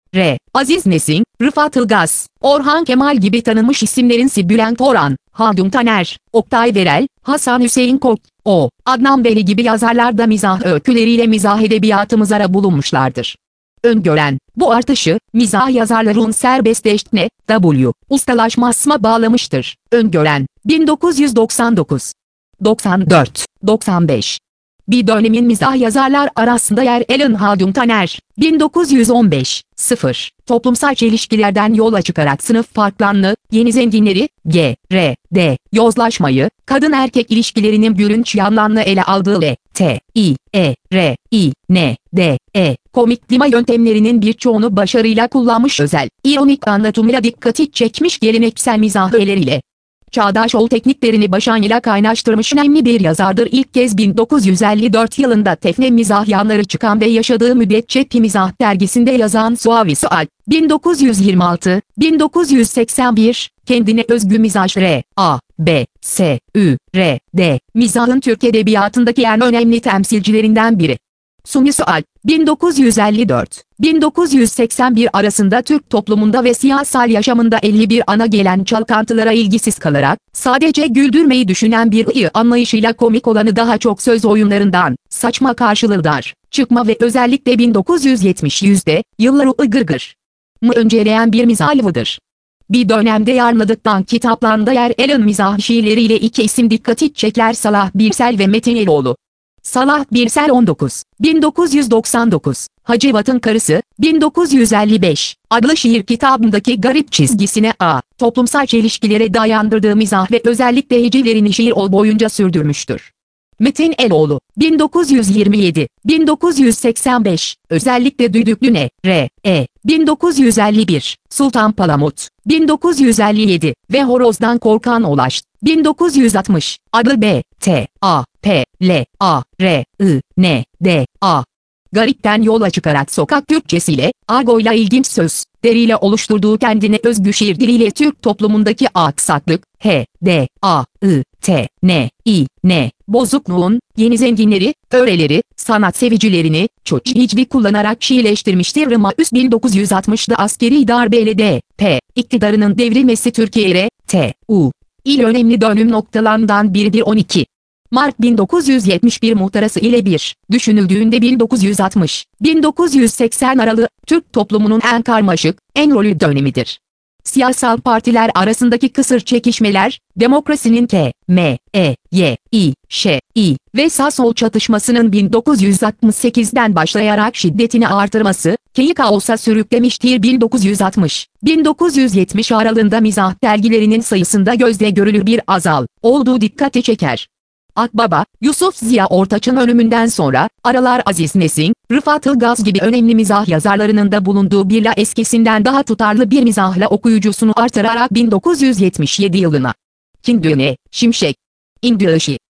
Aziz Nesin, Rıfat Ilgaz, Orhan Kemal gibi tanınmış isimlerin Bülent Orhan, Haldun Taner, Oktay Verel, Hasan Hüseyin Kok, Adnan Veli gibi yazarlar da mizah öyküleriyle mizah edebiyatımıza bulunmuşlardır. Öngören, bu artışı, mizah yazarların serbestleşme, ustalaşmasına bağlamıştır. Öngören, 1999, 94, 95. Bir dönemin mizah yazarlar arasında yer alan Haldun Taner, 1915, toplumsal çelişkilerden yola çıkarak sınıf farklarını, yeni zenginleri, yozlaşmayı, kadın-erkek ilişkilerinin gülünç yanlarını ele aldığı komiklima yöntemlerinin birçoğunu başarıyla kullanmış özel, ironik anlatımıyla dikkati çekmiş geleneksel mizah öğeleriyle çağdaş tekniklerini başarıyla kaynaştırmış önemli bir yazardır. İlk kez 1954 yılında Tefne Mizah Yanları çıkan ve yaşadığı müddetçe Mizah dergisinde yazan Suavi Sual, 1926, 1981, kendine özgü mizaj mizahın Türk edebiyatındaki en önemli temsilcilerinden biri. Suni Sual, 1954, 1981 arasında Türk toplumunda ve siyasal yaşamında 51 ana gelen çalkantılara ilgisiz kalarak, sadece güldürmeyi düşünen bir anlayışıyla komik olanı daha çok söz oyunlarından, saçma karşılığı çıkma ve özellikle 1970'de, yılları gırgır mı önceleyen bir mizahlıdır. Bir dönemde yayınladıktan kitaplarında yer alan mizah şiirleriyle iki isim dikkati çeker: Salah Birsel ve Metin Eroğlu. Salah Birsel 1999, Hacivat'ın Karısı, 1955, adlı şiir kitabındaki garip çizgisine toplumsal çelişkilere dayandırdığı mizah ve özellikle hecelerini şiir boyunca sürdürmüştür. Metin Eroğlu, 1927, 1985, özellikle Düdüklü 1951, Sultan Palamut, 1957 ve Horozdan Korkan Oğlaş, 1960, adlı garipten yola çıkarak sokak Türkçesiyle, argoyla ilginç söz, deriyle oluşturduğu kendine özgü şiir diliyle Türk toplumundaki aksaklık, bozukluğun, yeni zenginleri, öğreleri, sanat sevicilerini, hicvi kullanarak şiirleştirmiştir. Rımaüs 1960'da askeri darbeyle iktidarının devrilmesi Türkiye'ye, il önemli dönüm noktalarından biridir. 12 Mart 1971 muhtırası ile düşünüldüğünde 1960-1980 aralığı, Türk toplumunun en karmaşık, en rolü dönemidir. Siyasal partiler arasındaki kısır çekişmeler, demokrasinin ve sağ-sol çatışmasının 1968'den başlayarak şiddetini artırması, kaosa sürüklemiştir. 1960-1970 aralığında mizah dergilerinin sayısında gözle görülür bir olduğu dikkati çeker. Akbaba, Yusuf Ziya Ortaç'ın ölümünden sonra, aralar Aziz Nesin, Rıfat Ilgaz gibi önemli mizah yazarlarının da bulunduğu birla eskisinden daha tutarlı bir mizahla okuyucusunu artırarak 1977 yılına Kindüne, Şimşek, İngilişi